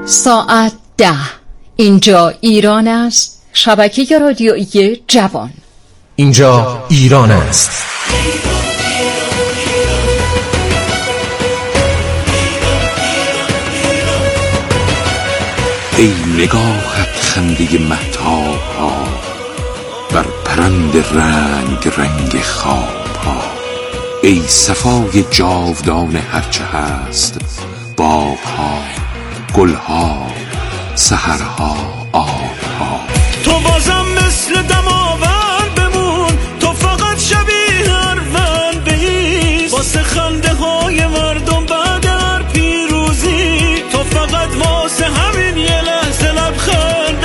ساعت 10. اینجا ایران است. شبکه رادیویی جوان. اینجا ایران است. ای نگاهت خنده مهتاب ها بر پرند رنگ رنگ خواب ها، ای صفای جاودان هرچه هست، باغ ها، گل ها، سحرها، آب ها. تو بازم مثل دماوند بمون، تو فقط شبیه اروند بایست واسه خنده های مردم بعد هر پیروزی، تو فقط واسه همین یه لحظه لبخند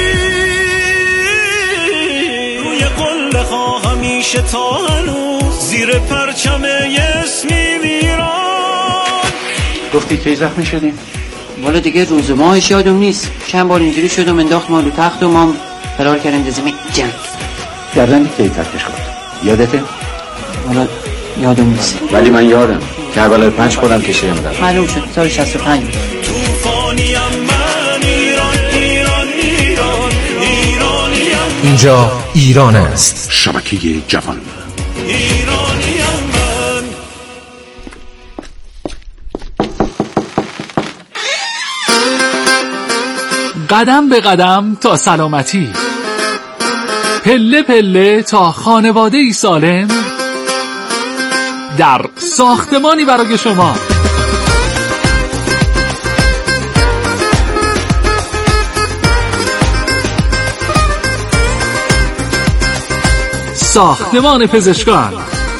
بایست روی قله ها همیشه تا هنوز زیر پرچم اسمی میران. گفتی کی زخمی شدیم؟ والا دیگه روز ماهش یادم نیست، چند بار اینجوری شدم انداخت مالو تخت و مام فرار کردم زمین جنگ. گردن کی ترکش کرد؟ یادته؟ والا یادم نیست، ولی من یادم کربلای 5 خودم کشیدم در معلوم شد سال 65 توفانیم من، ایران ایران ایران ایرانیم، اینجا ایران است. شبکه جوان. ایرانیم من. قدم به قدم تا سلامتی، پله پله تا خانواده‌ای سالم، در ساختمانی برای شما. ساختمان پزشکان.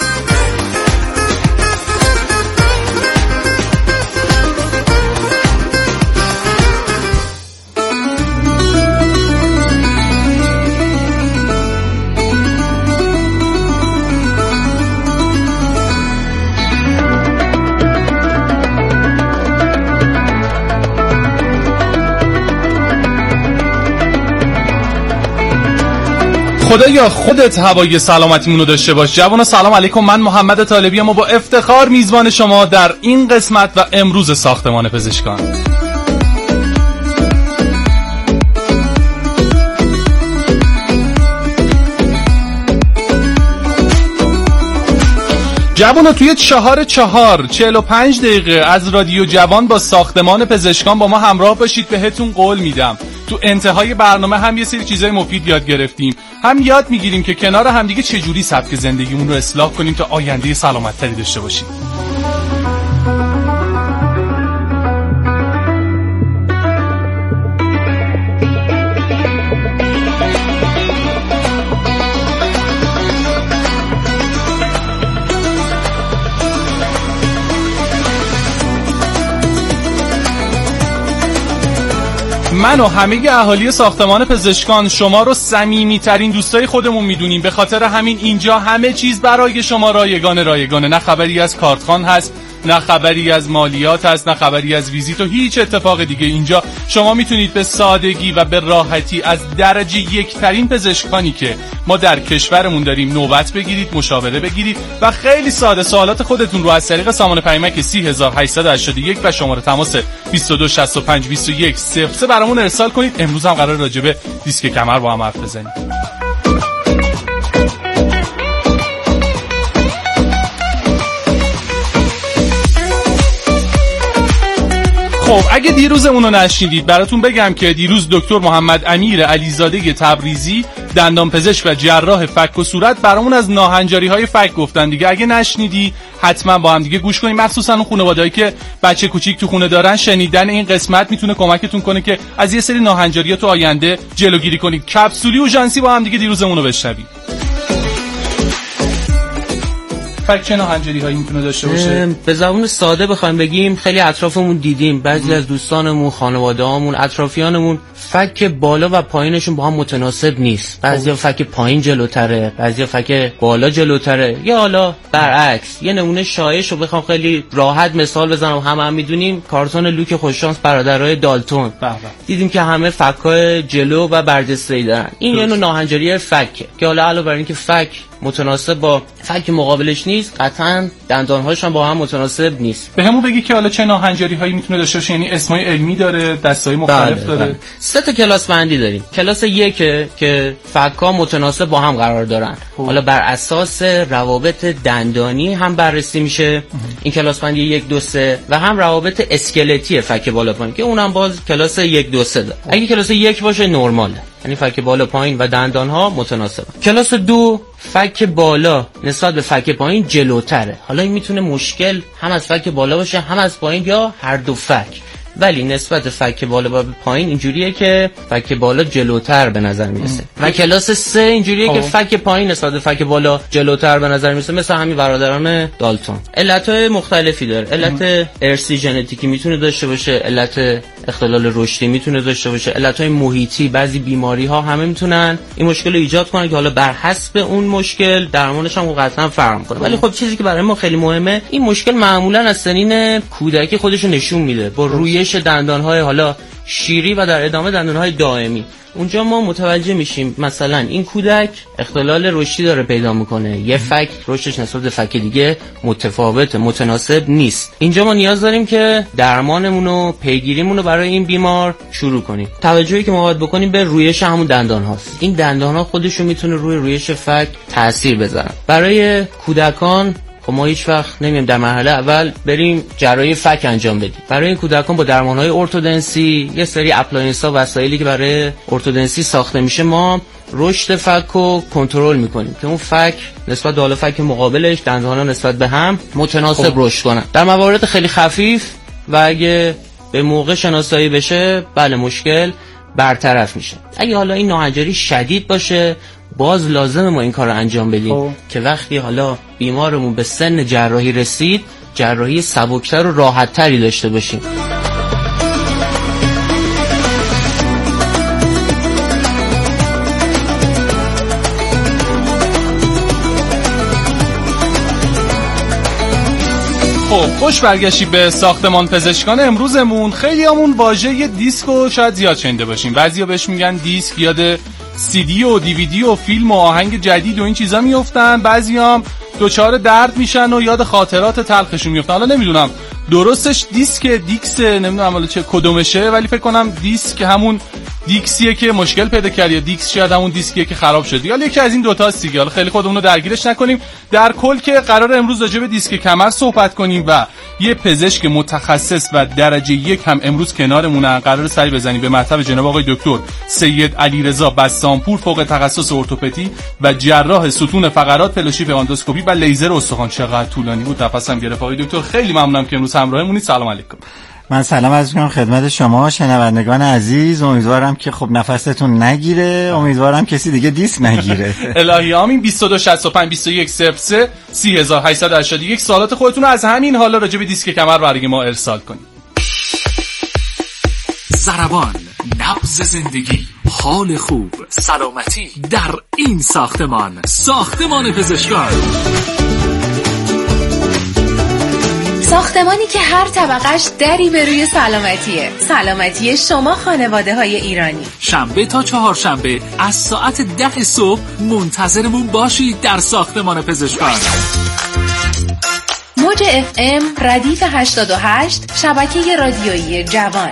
خدایا خودت هوای سلامتیمونو داشته باش. جوان سلام علیکم، من محمد طالبی ام و با افتخار میزبان شما در این قسمت و امروز ساختمان پزشکان. جوانو توی 45 دقیقه از رادیو جوان با ساختمان پزشکان با ما همراه باشید. بهتون قول میدم تو انتهای برنامه هم یه سری چیزای مفید یاد گرفتیم، هم یاد میگیریم که کنار همدیگه چجوری سبک زندگیمون رو اصلاح کنیم تا آینده سلامت‌تری داشته باشیم. من و همه اهالی ساختمان پزشکان شما رو صمیمی‌ترین دوستای خودمون میدونیم. به خاطر همین اینجا همه چیز برای شما رایگانه. نه خبری از کارتخوان هست، نه خبری از مالیات هست، نه خبری از ویزیت و هیچ اتفاق دیگه. اینجا شما میتونید به سادگی و به راحتی از درجه 1 ترین پزشکانی که ما در کشورمون داریم نوبت بگیرید، مشاوره بگیرید و خیلی ساده سوالات خودتون رو از طریق سامان پیامک 30881 و شماره تماس 22652103 برامون ارسال کنید. امروز هم قرار راجع به دیسک کمر با هم حرف بزنیم. خب اگه دیروزمون رو نشنیدید براتون بگم که دیروز دکتر محمد امیر علیزاده تبریزی دندانپزشک و جراح فک و صورت برامون از ناهنجاری‌های فک گفتن دیگه. اگه نشنیدی حتما با هم دیگه گوش کنیم، مخصوصا اون خانواده‌ای که بچه کوچیک تو خونه دارن. شنیدن این قسمت میتونه کمکتون کنه که از یه سری ناهنجاری‌ها تو آینده جلوگیری کنید. کپسولی و ژانسی با هم دیگه دیروزمون رو بشنوید. فک چه ناهنجاری‌هایی میتونه داشته باشه؟ به زبان ساده بخوایم بگیم خیلی اطرافمون دیدیم، بعضی از دوستانمون، خانواده‌هامون، اطرافیانمون فک بالا و پایینشون با هم متناسب نیست. بعضیا فک پایین جلوتره، بعضیا فک بالا جلوتره، یا حالا برعکس. یه نمونه شایعش رو بخوام خیلی راحت مثال بزنم، هم میدونیم کارتون لوک خوششانس برادرای دالتون. دیدیم که همه فک‌های جلو و برجسته‌ای دارن. این یه نوع ناهنجاری فکه که حالا علاوه بر اینکه فک متناسب با فک مقابلش نیست، قطعا دندانهاش هم با هم متناسب نیست. بهمون بگی که حالا چه ناهنجاری هایی میتونه داشته باشه، یعنی اسمای علمی داره، دستای مختلف داره؟ 3 تا کلاس بندی داریم. کلاس 1 که فک‌ها متناسب با هم قرار دارن، حالا بر اساس روابط دندانی هم بررسی میشه. این کلاس بندی 1 2 3 و هم روابط اسکلتی فک بالا پایین که اونم باز کلاس 1 2 3 داره. اگه کلاس 1 باشه نرماله، یعنی فک بالا پایین و دندان ها متناسبه. کلاس 2 فک بالا نسبت به فک پایین جلوتره. حالا این میتونه مشکل هم از فک بالا باشه هم از پایین یا هر دو فک، ولی نسبت فک بالا و پایین اینجوریه که فک بالا جلوتر به نظر میرسه. و کلاس 3 اینجوریه که فک پایین نسبت به فک بالا جلوتر به نظر میرسه، مثل همین برادران دالتون. علتهای مختلفی داره. علت ارثی ژنتیکی میتونه داشته باشه، علت اختلال رشدی میتونه داشته باشه، علتهای محیطی، بعضی بیماری ها همه میتونن این مشکل رو ایجاد کنن که حالا بر حسب اون مشکل درمانش هم قطعا فرق میکنه. ولی خب چیزی که برای ما خیلی مهمه، این مشکل معمولا از سنین کودکی خودش نشون میده با رویش دندانهای حالا شیری و در ادامه دندانهای دائمی. اونجا ما متوجه میشیم مثلا این کودک اختلال رشدی داره پیدا میکنه، یه فک رشدش نسبت به فک دیگه متفاوته، متناسب نیست. اینجا ما نیاز داریم که درمانمون و پیگیریمون رو برای این بیمار شروع کنیم. توجهی که ما باید بکنیم به رویش همون دندان هاست. این دندان ها خودشون میتونه روی رویش فک تاثیر بذارن. برای کودکان خب ما هیچ وقت نمیم در مرحله اول بریم جراحی فک انجام بدیم. برای این کودکان با درمانهای ارتودنسی، یه سری اپلاینس ها وسایلی که برای ارتودنسی ساخته میشه، ما رشد فک رو کنترل میکنیم که اون فک نسبت به حال فک مقابلش دندان‌ها نسبت به هم متناسب رشد کنن. در موارد خیلی خفیف و اگه به موقع شناسایی بشه، بله مشکل برطرف میشه. اگه حالا این ناهنجاری شدید باشه، باز لازمه ما این کار رو انجام بدیم که وقتی حالا بیمارمون به سن جراحی رسید، جراحی سبکتر و راحتتری داشته باشیم. خوش برگشتی به ساختمان پزشکان امروزمون. خیلی همون واژه دیسکو شاید زیاد شنیده باشیم. بعضیا بهش میگن دیسک، یاد سی دی و دیویدی و فیلم و آهنگ جدید و این چیزا میافتن. بعضیا هم دوچار درد میشن و یاد خاطرات تلخشون میافتن. حالا نمیدونم درستش دیسک، دیکس، نمیدونم حالا چه کدومشه، ولی فکر کنم دیسک همون دیکسیه که مشکل پیدا کرد، یا دیکس شاید همون دیسکیه که خراب شد. حالا یکی از این دو تاست دیگه. حالا خیلی خودمون رو درگیرش نکنیم. در کل که قرار امروز راجع به دیسک کمر صحبت کنیم و یه پزشک متخصص و درجه 1 هم امروز کنارمونن. قرار سری بزنیم به مطلب جناب آقای دکتر سید علیرضا بسامپور، فوق تخصص ارتوپدی و جراح ستون فقرات، فلوشیپ اندوسکوپی و لیزر استخوان. چقدر طولانی بود، نفسم گرفت. آقای دکتر خیلی ممنونم که امروز همراهمونید. سلام علیکم. من سلام عرض می‌کنم خدمت شما شنوندگان عزیز. امیدوارم که خب نفستون نگیره، امیدوارم کسی دیگه دیسک نگیره. الهی آمین. 2265 21 03 3881 سوالات خودتون رو از همین حالا راجع به دیسک کمر برای ما ارسال کنید. ضربان، نبض زندگی، حال خوب، سلامتی در این ساختمان، ساختمان پزشکان. ساختمانی که هر طبقش دری به روی سلامتیه. سلامتی شما خانواده های ایرانی. شنبه تا چهارشنبه از ساعت 10 صبح منتظرمون باشید در ساختمان پزشکان. موج FM ردیف 88 شبکه رادیویی جوان.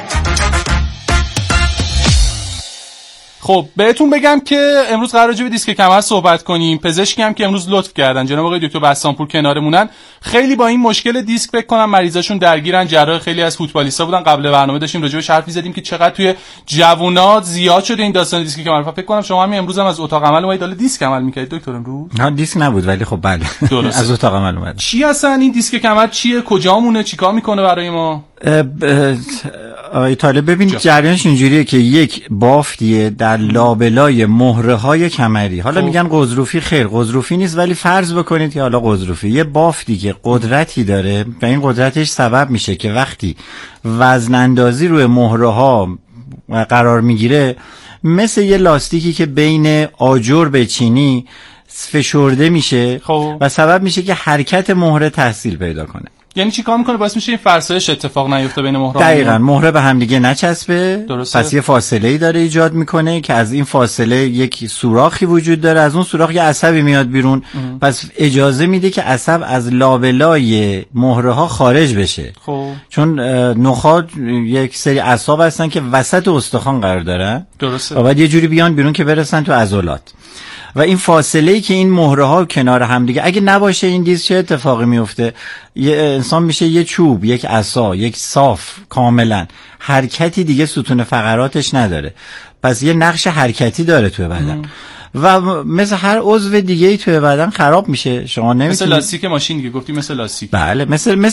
خب بهتون بگم که امروز قراره راجع به دیسک کمر صحبت کنیم. پزشکی هم که امروز لطف کردن جناب آقای دکتر بسامپور کنارمونن. خیلی با این مشکل دیسک فکر کنم مریضاشون درگیرن. جراح خیلی از فوتبالیستا بودن. قبل برنامه داشتیم راجع بهش حرف می‌زدیم که چقدر توی جوونا زیاد شده این داستان دیسک کمر. فکر کنم شما همین امروز هم از اتاق عمل اومدید حالا دیسک عمل می‌کردید دکتر امروز؟ نه دیسک نبود ولی خب بله از اتاق عمل اومد. چی اصلا این دیسک کمر چیه؟ کجامونه؟ چیکار می‌کنه برای ما؟ آقای طالب ببینید جریانش اینجوریه که یک بافتیه در لابلای مهره‌های کمری. حالا میگن قضروفی، خیر قضروفی نیست، ولی فرض بکنید که حالا قضروفی، یه بافتی که قدرتی داره و این قدرتش سبب میشه که وقتی وزن اندازی روی مهره‌ها قرار میگیره، مثل یه لاستیکی که بین آجر به چینی فشرده میشه و سبب میشه که حرکت مهره تحصیل پیدا کنه. یعنی چی کار میکنه باعث میشه این فرسایش اتفاق نیفته بین مهره؟ دقیقاً مهره به هم دیگه نچسبه. درسته. پس یه فاصله‌ای داره ایجاد میکنه که از این فاصله یک سوراخی وجود داره، از اون سوراخ یه عصبی میاد بیرون. پس اجازه میده که عصب از لابلای مهره ها خارج بشه. خب چون نخاع یک سری اعصاب هستن که وسط استخوان قرار دارن. درسته. و بعد یه جوری بیان بیرون که برسن تو عضلات. و این فاصله‌ای که این مهره ها کنار هم دیگه اگه نباشه این دیسک چه اتفاقی میفته؟ یه انسان میشه یه چوب، یک عصا، یک صاف کاملا، حرکتی دیگه ستون فقراتش نداره. پس یه نقش حرکتی داره توی بدن و مثل هر عضو دیگه ای توی بدن خراب میشه. شما نمیتونید مثل لاستیک ماشین دیگه گفتی، مثل لاستیک. بله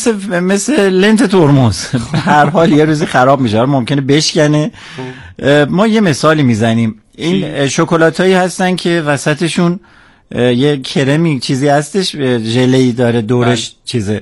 مثل لنت ترمز هر حال یه روزی خراب میشه، ممکنه بشکنه. ما یه مثالی میزنیم. این شکلاتایی هستن که وسطشون یه کرمی چیزی هستش، ژله‌ای داره دورش چیزه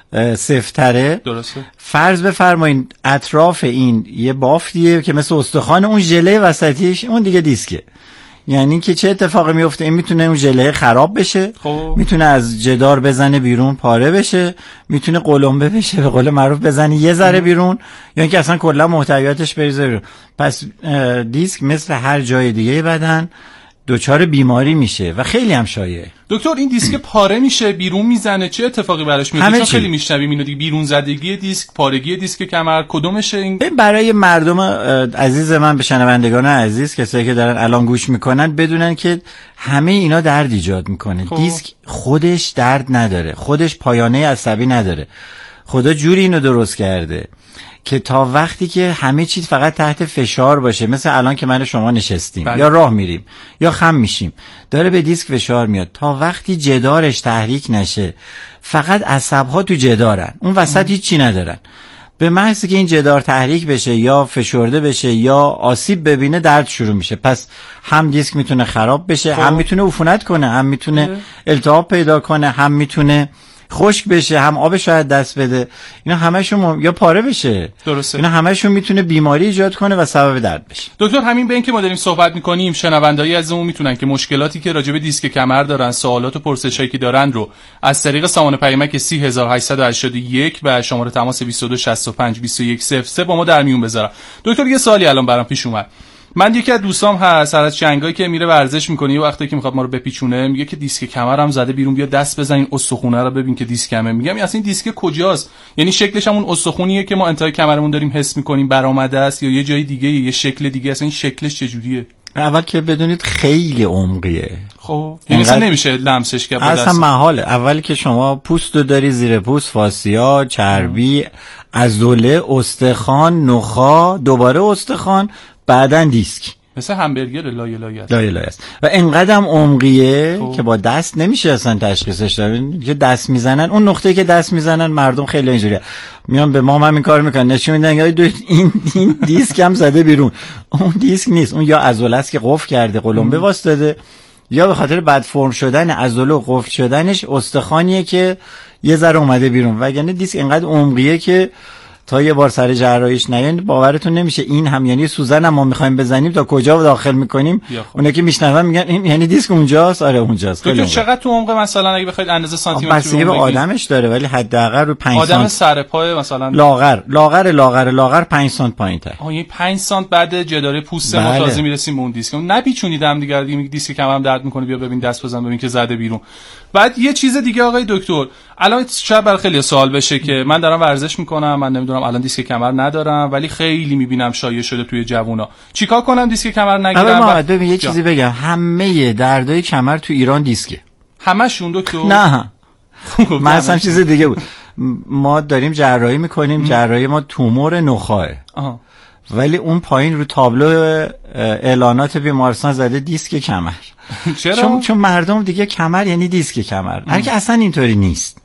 سفتره. درسته. فرض بفرمایید اطراف این یه بافتیه که مثل استخوان، اون ژله وسطیش اون دیگه دیسکه. یعنی که چه اتفاقی میفته؟ این میتونه اون ژله خراب بشه، میتونه از جدار بزنه بیرون پاره بشه، میتونه قلمبه بشه به قول معروف بزنه یه ذره بیرون، یا اینکه اصلا کلا محتویاتش بریزه بیرون. پس دیسک مثل هر جای دیگه بدن دچار بیماری میشه و خیلی هم شایعه. دکتر این دیسک پاره میشه بیرون میزنه، چه اتفاقی براش میفته؟ چون خیلی میشنویم اینو دیگه، بیرون زدگی دیسک، پارگی دیسک کمر، کدومشه این؟ برای مردم عزیز من، به شنوندگان عزیز، کسایی که دارن الان گوش میکنن، بدونن که همه اینا درد ایجاد میکنه. دیسک خودش درد نداره، خودش پایانه عصبی نداره. خدا جوری اینو درست کرده که تا وقتی که همه چیز فقط تحت فشار باشه، مثل الان که من و شما نشستیم یا راه میریم یا خم میشیم، داره به دیسک فشار میاد. تا وقتی جدارش تحریک نشه، فقط عصب‌ها تو جدارن، اون وسط هیچی ندارن. به محض که این جدار تحریک بشه یا فشرده بشه یا آسیب ببینه، درد شروع میشه. پس هم دیسک میتونه خراب بشه، هم میتونه عفونت کنه، هم میتونه التهاب پیدا کنه، هم میتونه خشک بشه، هم آبش رو دست بده. اینا همشون یا پاره بشه. درسته. اینا همشون میتونه بیماری ایجاد کنه و سبب درد بشه. دکتر همین به این که ما داریم صحبت میکنیم، شنوندایی ازمون میتونن که مشکلاتی که راجع به دیسک کمر دارن، سوالات و پرسشایی که دارن رو از طریق سامانه پیامک 30881 و شماره تماس 22652100 با ما در میون بذارن. دکتر یه سوالی الان برام پیش اومد. من یکی از دوستام هست سر از چنگایی که میره ورزش میکنه، یه وقتی که میخواد ما رو بپیچونه میگه که دیسک کمرم زده بیرون، بیا دست بزن این استخونه رو ببین که دیسکمه. میگم اصلا این دیسک کجاست؟ یعنی شکلش همون استخونیه که ما انتهای کمرمون داریم حس میکنیم برآمده است، یا یه جای دیگه، یه شکل دیگه؟ اصلا این شکلش چجوریه؟ اول که بدونید خیلی عمقیه. خب یعنی اصلا نمیشه لمسش کرد. اصلا محاله. اول که شما پوست رو داری، زیر پوست فاسیا، چربی، عضله، استخوان، نخاع، دوباره استخوان، بعدن دیسک. مثل همبرگر لایه لایه است و اینقدرم عمقیه که با دست نمیشه اصلا تشخیصش داد. که دست میزنن، اون نقطه‌ای که دست میزنن مردم خیلی اینجوریه، میان به ما این کار میکنن، نشون میدن این دیسک هم زده بیرون. اون دیسک نیست، اون یا عضله است که قفل کرده، قلمبه واسطاده، یا به خاطر بد فرم شدن عضله و قفل شدنش استخوانیه که یه ذره اومده بیرون. وگرنه دیسک اینقدر عمقیه که تا یه بار سر جراحیش نیاین باورتون نمیشه. این هم یعنی سوزن هم ما میخوایم بزنیم تا کجا داخل میکنیم، اونایی که میشنون میگن این یعنی دیسک اونجاست. آره اونجاست. خیلی چقدر تو عمق مثلا اگه بخواید اندازه سانتی متر بستگی به آدمش داره، ولی حداقل رو 5 سانت آدم سر پای مثلا لاغر 5 سانت پایین‌تر. یعنی 5 سانت بعد جداره پوست ما تازه میرسیم به اون دیسک. نپیچونیدم دیگه، میگه دیسک کمرم درد میکنه، بیا ببین دست بزن ببین که زده بیرون. بعد یه چیز دیگه آقای دکتر، الان شاید برای خیلی سوال بشه که من دارم ورزش میکنم، من نمیدونم الان دیسک کمر ندارم، ولی خیلی میبینم شایع شده توی جوونا، چیکار کنم دیسک کمر نگیرم؟ ببین یه چیزی بگم، همه دردای کمر تو ایران دیسکه. همشون دکتر؟ نه من اصلا چیز دیگه بود. ما داریم جراحی میکنیم، جراحی ما تومور نخاعه، ولی اون پایین رو تابلو اعلانات بیمارستان زده دیسک کمر. چرا؟ چون مردم دیگه کمر یعنی دیسک کمر، هر که اصلا اینطوری نیست.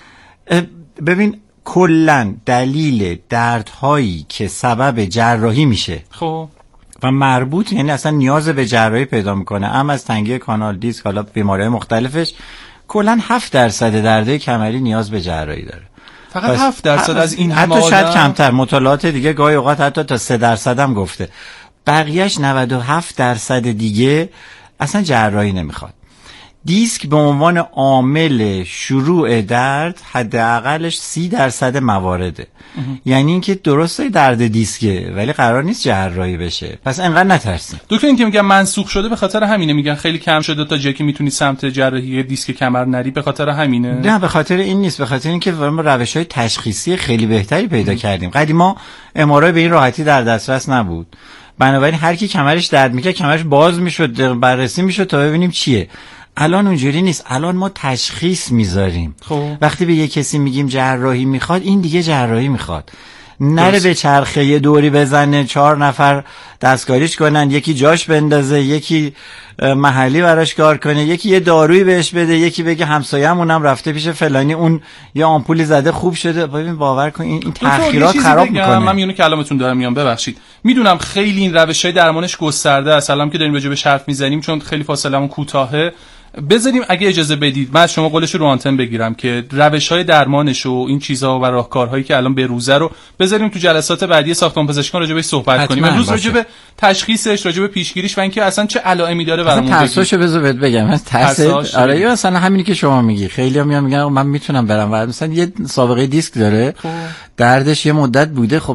ببین کلن دلیل دردهایی که سبب جراحی میشه خب و مربوط، یعنی اصلا نیاز به جراحی پیدا میکنه، اما از تنگی کانال دیسک، حالا بیماری‌های مختلفش، کلن 7% دردهای کمری نیاز به جراحی داره. فقط 7% از این حتی شاید کمتر. مطالعات دیگه گاهی اوقات حتی تا 3% هم گفته. بقیهش 97% دیگه اصلا جراحی نمیخواد. دیسک به عنوان عامل شروع درد حداقلش 30% موارده. یعنی اینکه درسته درد دیسکه ولی قرار نیست جراحی بشه، پس انقدر نترسین. دکتر این که میگن منسوخ شده به خاطر همینه، میگن خیلی کم شده تا جایی که میتونی سمت جراحی دیسک کمر نری، به خاطر همینه؟ نه به خاطر این نیست، به خاطر اینکه ما روش‌های تشخیصی خیلی بهتری پیدا کردیم. قدیما ام‌آرآی به این راحتی در دسترس نبود، بنابراین هر کی کمرش درد میکرد کمرش باز میشد، بررسی میشد تا ببینیم چیه. الان اونجوری نیست، الان ما تشخیص میذاریم. وقتی به یه کسی میگیم جراحی میخواد، این دیگه جراحی میخواد، نره به چرخه یه دوری بزنه 4 نفر دستکاریش کنن، یکی جاش بندازه، یکی محلی براش کار کنه، یکی یه دارویی بهش بده، یکی بگه همسایه‌مونم رفته پیش فلانی اون یه آمپولی زده خوب شده. ببین باور کن این تأخیرات خراب میکنه. من میونو کلامتون دارم میام، ببخشید. میدونم خیلی این روش‌های درمانش گسترده است، الان که داریم راجع به حرف میزنیم چون خیلی فاصله‌مون کوتاهه، بذاریم اگه اجازه بدید من از شما قولش رو آنتن بگیرم که روش‌های درمانش و این چیزا و راهکارهایی که الان به روزه رو بذاریم تو جلسات بعدی ساختمان پزشکان راجع بهش صحبت کنیم. امروز راجع به تشخیصش، راجع به پیشگیریش و اینکه اصلا چه علائمی داره برامون بگید. ترساشو بذار بگم. من آره یا مثلا همینی که شما میگی، خیلی‌ها میگن من میتونم برم و مثلا یه سابقه دیسک داره، دردش یه مدت بوده، خب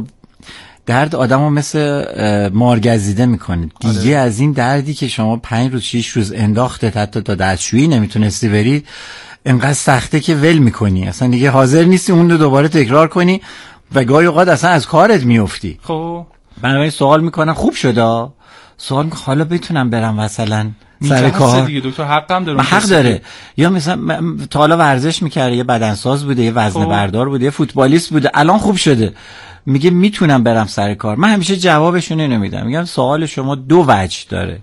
درد آدمو مثل مارگزیده میکنه دیگه. از این دردی که شما 5 روز 6 روز انداخته حتی تا دستشویی نمیتونستی بری، انقدر سخته که ول میکنی، اصلا دیگه حاضر نیستی اون رو دوباره تکرار کنی و گاهی اوقات اصلا از کارت میافتی. خب بنابراین سوال میکنن خوب شده، سوال میکنن حالا بتونم برم مثلا سر کار دیگه. دکتر حقم داره، حق داره. یا مثلا تا حالا ورزش میکرده، یه بدنساز بوده، یه وزنه بردار بوده، یه فوتبالیست بوده، الان خوب شده میگه میتونم برم سر کار. من همیشه جوابشون اینو میدم، میگم سوال شما 2 وجه داره.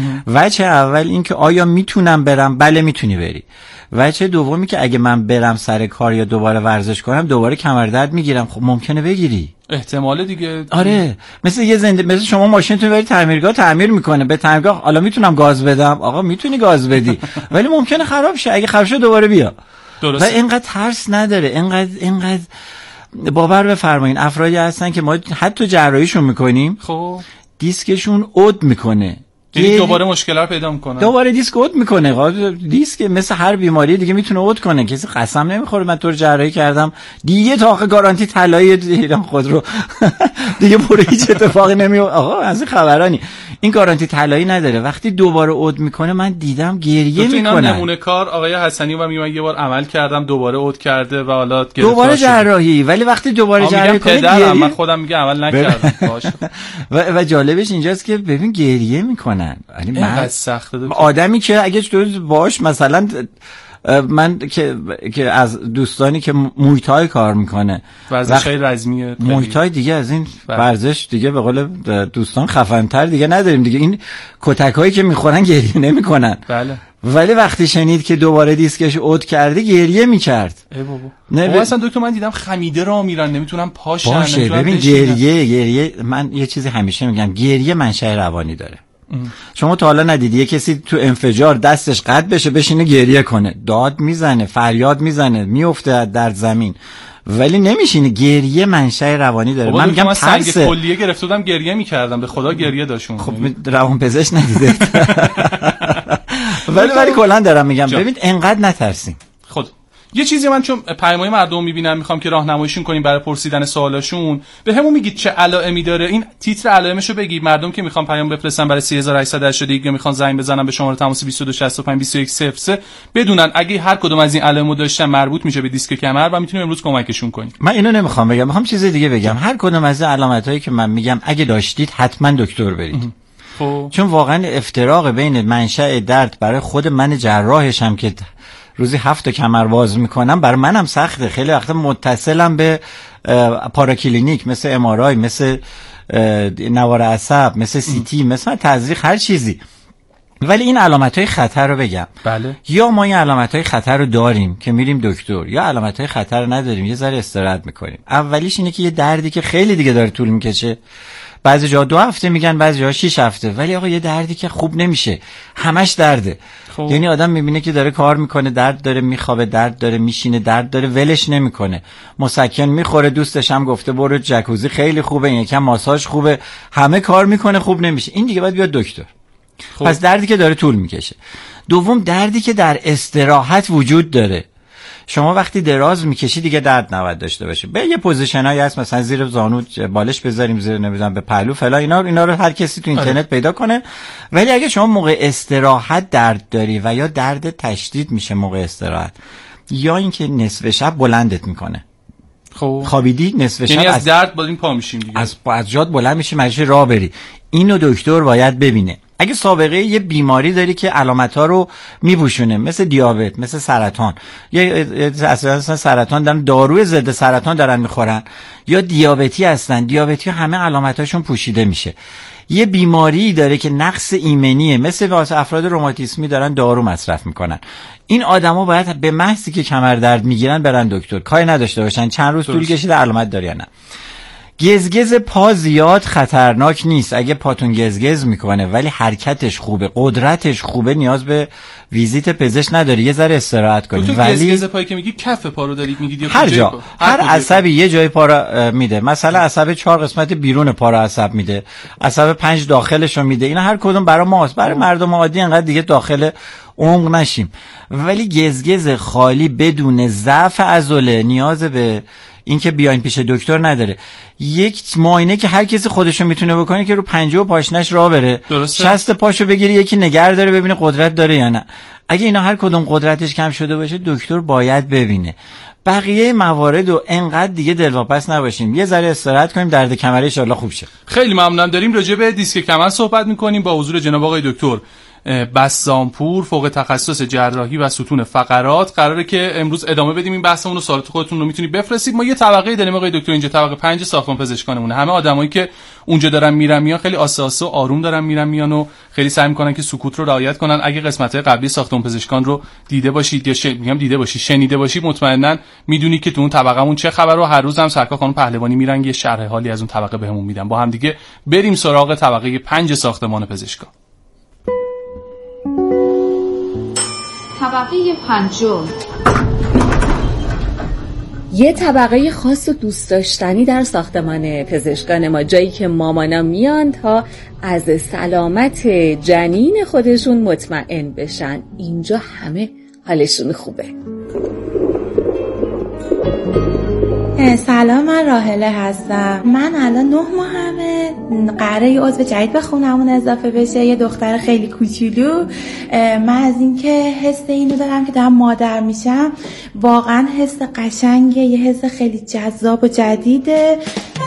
وجه اول این که آیا میتونم برم؟ بله میتونی بری. وجه دومی که اگه من برم سر کار یا دوباره ورزش کنم دوباره کمردرد میگیرم. خب ممکنه بگیری، احتمال دیگه. آره مثل یه مثل شما ماشینتون بری تعمیرگاه تعمیر میکنه، به تعمیرگاه حالا میتونم گاز بدم، آقا میتونی گاز بدی ولی ممکنه خراب شه، اگه خراب شه دوباره بیا. درسته. و اینقدر ترس نداره، اینقدر باور بفرمایید افرادی هستن که ما حتی جراحیشون میکنیم خب دیسکشون عد میکنه، یعنی دوباره مشکل رو پیدا میکنه، دوباره دیسک عد میکنه. دیسک مثل هر بیماری دیگه میتونه عد کنه، کسی قسم نمیخوره من تو رو جراحی کردم دیگه تا آخر گارانتی طلایی ایران خودرو دیگه برو هیچ اتفاقی نمیفته. آقا از این خبرانی، این گارانتی طلایی نداره. وقتی دوباره عد میکنه من دیدم گریه میکنه. نمونه کار آقای حسنی و میگم یه بار عمل کردم دوباره عد کرده و حالا دوباره جراحی، ولی وقتی دوباره جراحی کنه من خودم میگم عمل نکردم باشه. و جالبش اینجاست که ببین گریه میکنن. یعنی من سخته آدمی که اگه تو باش مثلا من که از دوستانی که مویتای کار میکنه، ورزش‌های رزمی مویتای دیگه، از این ورزش دیگه به قول دوستان خفن‌تر دیگه نداریم دیگه. این کتکایی که میخورن گریه نمیکنن. بله. ولی وقتی شنید که دوباره دیسکش عد کرده گریه میکرد. ای بابا. اصلا دکتر من دیدم خمیده راه میرن، نمیتونم پاشن. باشه ببین گریه من یه چیزی همیشه میگم، گریه منشأ روانی داره. شما تا حالا ندیدی یه کسی تو انفجار دستش قطع بشه بشینه گریه کنه، داد میزنه، فریاد میزنه، میفته در زمین، ولی نمیشینه. گریه منشأ روانی داره. من میگم سنگ کلیه گرفته بودم گریه میکردم، به خدا گریه داشون. خب روانپزشک ندیده ولی کلا دارم میگم ببین انقدر نترسین. خود یه چیزی من چون پیام‌های مردم میبینم میخوام که راهنماییشون کنیم برای پرسیدن سوالاشون، به همون میگید چه علائمی داره؟ این تیتر علائمشو بگید، مردم که میخوان پیام بفرستن برای 3881 یا میخوان زنگ بزنن به شماره تماس 2265 بدونن اگه هر کدوم از این علائمو داشتن مربوط میشه به دیسک کمر و میتونیم امروز کمکشون کنیم. من اینو نمیخوام بگم، میخوام چیز دیگه بگم. هر کدوم از علامتایی که من میگم اگه داشتید حتما دکتر برید. چون واقعا افتراق بین منشأ درد برای خود من جراحشم که روزی 7 کمر باز میکنم برای منم سخته. خیلی وقتا متصلم به پاراکلینیک مثل ام‌آرآی، مثل نوار عصب، مثل CT، مثل تزریق، هر چیزی. ولی این علامت‌های خطر رو بگم. بله. یا ما این علامت‌های خطر رو داریم که میریم دکتر، یا علامت‌های خطر رو نداریم یه ذره استراحت میکنیم. اولیش اینه که یه دردی که خیلی دیگه داره طول میکشه، بعضی جا 2 هفته میگن، بعضی جا 6 هفته، ولی آقا یه دردی که خوب نمیشه، همش درده. یعنی آدم میبینه که داره کار میکنه، درد داره، میخوابه، درد داره، میشینه، درد داره، ولش نمیکنه، مسکن میخوره، دوستش هم گفته برو جکوزی خیلی خوبه، این یکم ماساژ خوبه، همه کار میکنه خوب نمیشه. این دیگه باید بیاد دکتر. پس دردی که داره طول میکشه. دوم دردی که در استراحت وجود داره. شما وقتی دراز میکشی دیگه درد نباید داشته باشه. به یه پوزیشنایی هست مثلا زیر زانو بالش بذاریم، زیر نمیدونم به پهلو فلان، اینا رو هر کسی تو اینترنت پیدا کنه. ولی اگه شما موقع استراحت درد داری و یا درد تشدید میشه موقع استراحت، یا اینکه نصف شب بلندت میکنه، خب خوابیدی نصف شب، یعنی از درد با این پا میشیم دیگه، از جات بلند میشی مجبور راه بری، اینو دکتر باید ببینه. اگه سابقه یه بیماری داری که علامت‌ها رو میپوشونه، مثل دیابت، مثل سرطان، یا اصلا سرطان دارن داروی ضد سرطان دارن میخورن، یا دیابتی هستن، دیابتی همه علامتاشون پوشیده میشه. یه بیماری داره که نقص ایمنیه، مثل واسه افراد روماتیسمی دارن دارو مصرف میکنن. این آدما باید به محضی که کمر درد میگیرن برن دکتر، کاری نداشته باشن چند روز طول کشیده علامت داره یا نه. گزگز پا زیاد خطرناک نیست اگه پاتون گزگز میکنه، ولی حرکتش خوبه، قدرتش خوبه، نیاز به ویزیت پزشک نداره، یه ذره استراحت کنید. ولی گزگز پایی که میگی کف پا رو دارید میگید یا هر جا، هر عصبی یه جای پا رو میده. مثلا عصب 4 قسمت بیرون پا رو عصب میده، عصب 5 داخلش رو میده. اینا هر کدوم برای ماست، برای مردم عادی انقدر دیگه داخل عمق نشیم. ولی گزگز خالی بدون ضعف عضله نیاز به این که بیاین پیش دکتر نداره. یک معاینه که هر کسی خودشو میتونه بکنه که رو پنجه و پاشنش راه بره، شست پاشو بگیری یکی نگه داره ببینه قدرت داره یا نه. اگه اینا هر کدوم قدرتش کم شده باشه دکتر باید ببینه. بقیه موارد و انقدر دیگه دلواپس نباشیم، یه ذره استراحت کنیم، درد کمر ان شاءالله خوب شه. خیلی ممنونم. داریم راجع به دیسک کمر صحبت میکنیم با حضور جناب آقای دکتر بسامپور، فوق تخصص جراحی و ستون فقرات. قراره که امروز ادامه بدیم این بحثمون رو. سوالات خودتون رو میتونید بفرستید. ما یه طبقه داریم آقای دکتر اینجا، طبقه 5 ساختمان پزشکانمونه. همه آدمایی که اونجا دارن میرن میان خیلی آساسه و آروم دارن میرن میان و خیلی سعی میکنن که سکوت رو رعایت کنن. اگه قسمت‌های قبلی ساختمان پزشکان رو دیده باشید یا دیده باشید، شنیده باشید، مطمئنا میدونید که تو اون طبقه‌مون چه خبره. و هر روز هم سرکار خانم پهلوانی میرن یه شرح حالی از اون طبقه بهمون میدن. با هم دیگه بریم سراغ طبقه 5 ساختمان پزشکان. طبقه 5 یه طبقه خاص و دوست داشتنی در ساختمان پزشکان ما، جایی که مامانا میان تا از سلامت جنین خودشون مطمئن بشن. اینجا همه حالشون خوبه. سلام، من راهله هستم. من الان 9 ماهمه، قراره یه عضو جدید به خونمون اضافه بشه، یه دختر خیلی کوچولو. من از این که حس اینو دارم که دارم مادر میشم، واقعا حس قشنگه، یه حس خیلی جذاب و جدیده.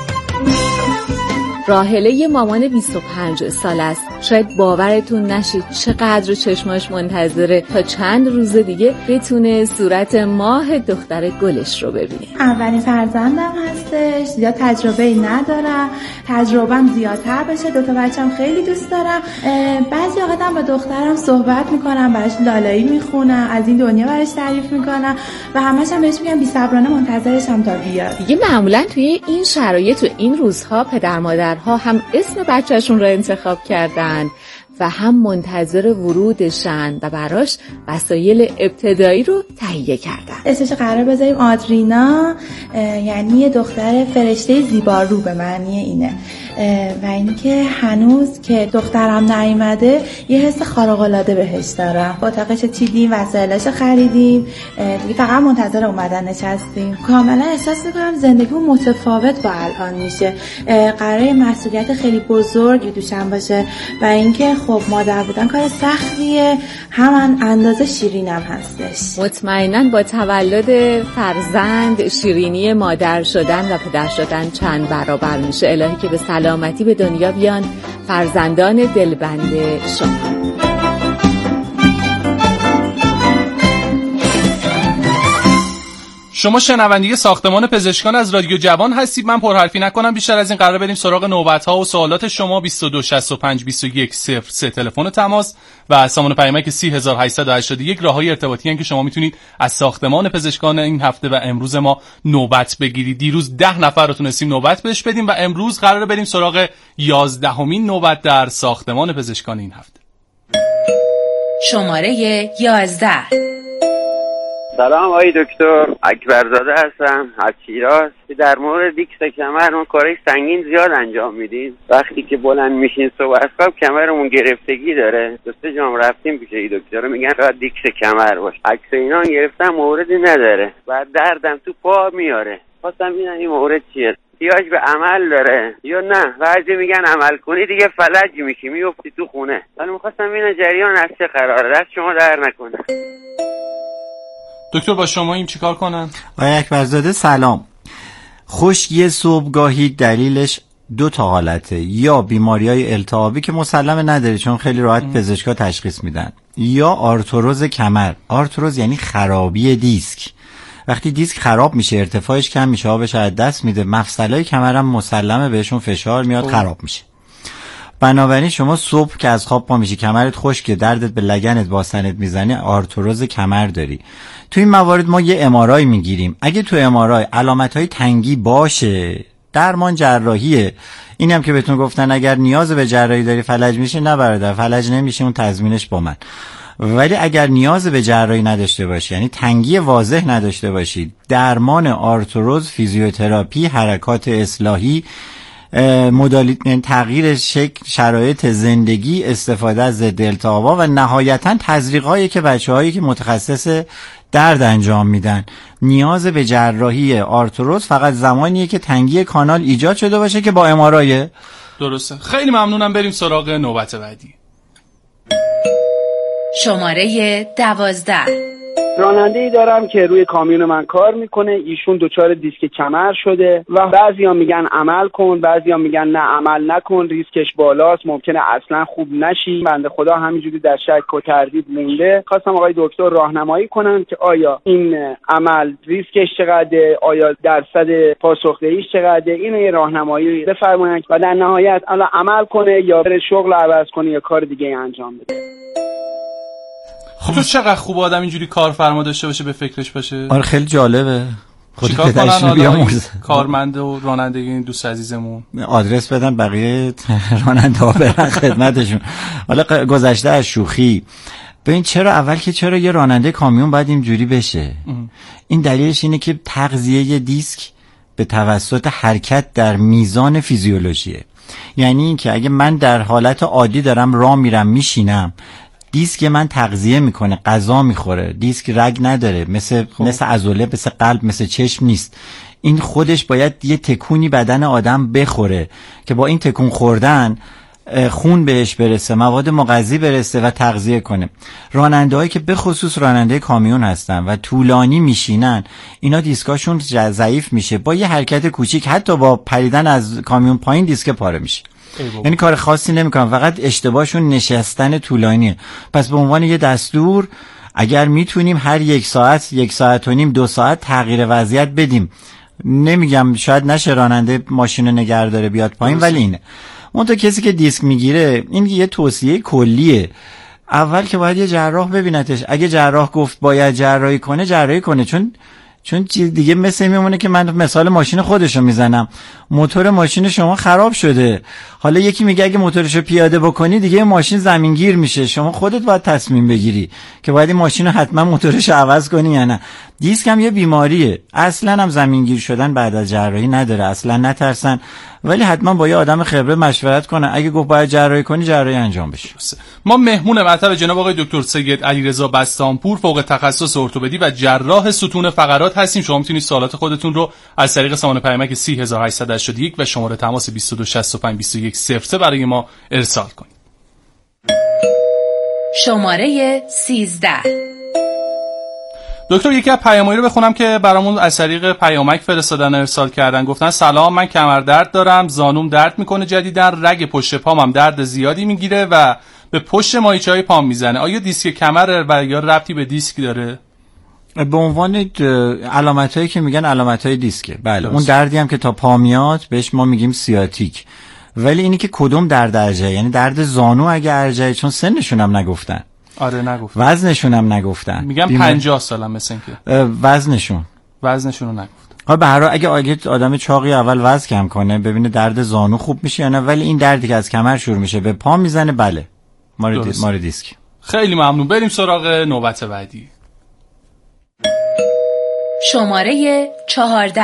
راهله یه مامان 25 سال است. شاید باورتون نشه چقدر چشماش منتظره تا چند روز دیگه بتونه صورت ماه دختر گلش رو ببینه. اولین فرزندم هستش، زیاد تجربه‌ای ندارم، تجربه‌ام زیادتر بشه. 2 تا بچه‌م خیلی دوست دارم. بعضی وقتا با دخترم صحبت میکنم، براش لالایی میخونم، از این دنیا براش تعریف میکنم و همش هم بهش میگم بی‌صبرانه منتظرشم تا بیاد. دیگه معمولا توی این شرایط و این روزها پدر مادرها هم اسم بچه‌شون رو انتخاب کردن و هم منتظر ورودشن و براش وسایل ابتدایی رو تهیه کردن. اسمش قرار بذاریم آدرینا، یعنی یه دختر فرشته زیبارو به معنی اینه. و اینکه هنوز که دخترم نیومده یه حس خارق‌العاده بهش دارم. اتاقش چیدیم، وسایلش خریدیم، دیگه فقط منتظر اومدن نشستیم. کاملا احساس می‌کنم زندگیمون متفاوت با الان میشه. قراره مسئولیت خیلی بزرگی دوشم باشه و اینکه خب مادر بودن کار سختیه، همان اندازه شیرینم هستش. مطمئناً با تولد فرزند شیرینی مادر شدن و پدر شدن چند برابر میشه. الهی که به سلامتی به دنیا بیان فرزندان دلبند شما. شما شنونده ساختمان پزشکان از رادیو جوان هستید. من پرحرفی نکنم بیشتر از این، قرار بریم سراغ نوبت‌ها و سوالات شما. 22652103 تلفن تماس و سامان پیامک 30881 راههای ارتباطی هستند که شما میتونید از ساختمان پزشکان این هفته و امروز ما نوبت بگیرید. دیروز 10 نفر رو تونستیم نوبت بهش بدیم و امروز قراره بریم سراغ 11مین نوبت در ساختمان پزشکان این هفته. شماره 11. سلام آقای دکتر، اکبرزاده هستم از شیراز. در مورد دیکس کمر اون کارهای سنگین زیاد انجام میدیم. وقتی که بلند میشین صبح از خواب کمرمون گرفتگی داره. دو سه جام رفتیم پیش دکتر، میگن راحت دیکس کمر باش. عکس اینا گرفتم موردی نداره. بعد دردم تو پا میاره. خواستم ببینم این مورد چیه؟ احتیاج به عمل داره یا نه؟ بعضی میگن عمل کنی دیگه فلج میشی میافتی تو خونه. ولی میخواستم ببینم جریان از چه قراره. دست شما در نکنه. دکتر با شما این چیکار کنن؟ آقای اکبرزاده سلام. خشکی صبحگاهی دلیلش دو تا حالته، یا بیماری‌های التهابی که مسلمه نداره چون خیلی راحت پزشکا تشخیص میدن، یا آرتروز کمر. آرتروز یعنی خرابی دیسک. وقتی دیسک خراب میشه ارتفاعش کم میشه، آبش از دست میده، مفصلای کمرم مسلمه بهشون فشار میاد خراب میشه. بنابراین شما صبح که از خواب پا میشی کمرت خشکه، دردت به لگنت واسنت میزنه، آرتروز کمر داری. تو این موارد ما یه MRI میگیریم. اگه تو MRI علامت‌های تنگی باشه درمان جراحیه. این هم که بهتون گفتن اگر نیاز به جراحی داری فلج میشه، نه برادر فلج نمیشه، اون تضمینش با من. ولی اگر نیاز به جراحی نداشته باشی، یعنی تنگی واضح نداشته باشی، درمان آرتروز، فیزیوتراپی، حرکات اصلاحی، تغییر شکل شرایط زندگی، استفاده از ضد التهابا و نهایتاً تزریق‌هایی که بچه‌هایی که متخصص درد انجام میدن. نیاز به جراحی آرتروز فقط زمانیه که تنگی کانال ایجاد شده باشه که با ام‌آرآی. درسته. خیلی ممنونم. بریم سراغ نوبت بعدی. شماره 12. راننده‌ای دارم که روی کامیون من کار میکنه. ایشون دچار دیسک کمر شده و بعضیا میگن عمل کن، بعضیا میگن نه عمل نکن، ریسکش بالاست، ممکنه اصلا خوب نشی. بنده خدا همینجوری در شک و تردید مونده. خواستم آقای دکتر راهنمایی کنن که آیا این عمل ریسکش چقدره، آیا درصد پاسخدهیش چقدره. اینو یه راهنمایی بفرمایید و در نهایت الان عمل کنه یا بره شغل عوض کنه یا کار دیگه انجام بده. خب تو چقدر خوب آدم اینجوری کارفرما داشته باشه، به فکرش باشه. آره خیلی جالبه. چیکار کنن بیاموزه کارمند و راننده این دوست عزیزمون؟ آدرس بدن بقیه راننده ها برن خدمتشون. حالا گذشته از شوخی، ببین چرا یه راننده کامیون باید اینجوری بشه؟ این دلیلش اینه که تغذیه دیسک به توسط حرکت در میزان فیزیولوژیه. یعنی اینکه اگه من در حالت عادی دارم راه میرم میشینم، دیسک من تغذیه میکنه، غذا میخوره، دیسک رگ نداره، مثل عضله، مثل قلب، مثل چشم نیست. این خودش باید یه تکونی بدن آدم بخوره که با این تکون خوردن خون بهش برسه، مواد مغذی برسه و تغذیه کنه. راننده‌هایی که به خصوص راننده کامیون هستن و طولانی میشینن، اینا دیسکاشون ضعیف میشه. با یه حرکت کوچیک، حتی با پریدن از کامیون پایین، دیسک پاره میشه. یعنی کار خاصی نمیکنن، فقط اشتباهشون نشستن طولانیه. پس به عنوان یه دستور اگر میتونیم هر 1 ساعت، 1 ساعت و نیم، 2 ساعت تغییر وضعیت بدیم. نمیگم شاید نشه راننده ماشین نگه داره بیاد پایین، ولی اینه. اون تو کسی که دیسک میگیره، این یه توصیه کلیه. اول که باید یه جراح ببینتش. اگه جراح گفت باید جراحی کنه، چون دیگه مثل میمونه که من مثال ماشین خودشو میزنم. موتور ماشین شما خراب شده، حالا یکی میگه اگه موتورشو پیاده بکنی دیگه ماشین زمینگیر میشه. شما خودت باید تصمیم بگیری که باید این ماشین رو حتما موتورشو عوض کنی یا نه. دیسک هم یه بیماریه، اصلا هم زمینگیر شدن بعد از جراحی نداره، اصلا نترسن. ولی حتما با یه آدم خبره مشورت کنه. اگه گفت باید جراحی کنی، جراحی انجام بشه. ما مهمون مطب جناب آقای دکتر سید علیرضا بستانپور، فوق تخصص ارتوپدی و جراح ستون فقرات هستیم. شما میتونید سوالات خودتون رو از طریق سامان پیامک 3881 و شماره تماس 22652103 برای ما ارسال کنید. شماره 13. دکتر یکی از پیامایی رو بخونم که برامون از طریق پیامک فرستادن ارسال کردن. گفتن سلام، من کمر درد دارم، زانوم درد میکنه جدیدن، رگ پشت پام هم درد زیادی میگیره و به پشت ماهیچه‌های پام میزنه. آیا دیسک کمر و یا ربطی به دیسک داره؟ به عنوان علامتایی که میگن علامتای دیسکه. بله، اون دردی هم که تا پا میاد بهش ما میگیم سیاتیک. ولی اینی که کدوم درد ارجعه، یعنی درد زانو اگه ارجعه، چون سنشون هم نگفتن. آره نگفتن. وزنشون هم نگفتن. میگم 50 سالم مثل اینکه. وزنشون رو نگفت. به هر حال اگه آدم چاقی اول وزن کم کنه ببینه درد زانو خوب میشه یا نه. ولی این دردی که از کمر شروع میشه به پا میزنه، بله مال دیسک. خیلی ممنون. بریم سراغ نوبت بعدی. شماره 14.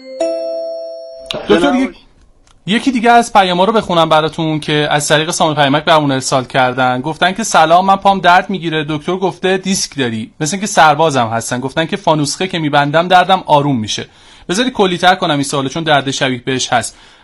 دکتر یکی دیگه از پیام‌ها رو بخونم براتون که از طریق سامی پیامک برامون ارسال کردن. گفتن که سلام، من پام درد میگیره، دکتر گفته دیسک داری، مثل اینکه سربازم هستن، گفتن که فانوسخه که میبندم دردم آروم میشه. بذاری کلی‌تر کنم این سوالو چون درد شبیه بهش هست.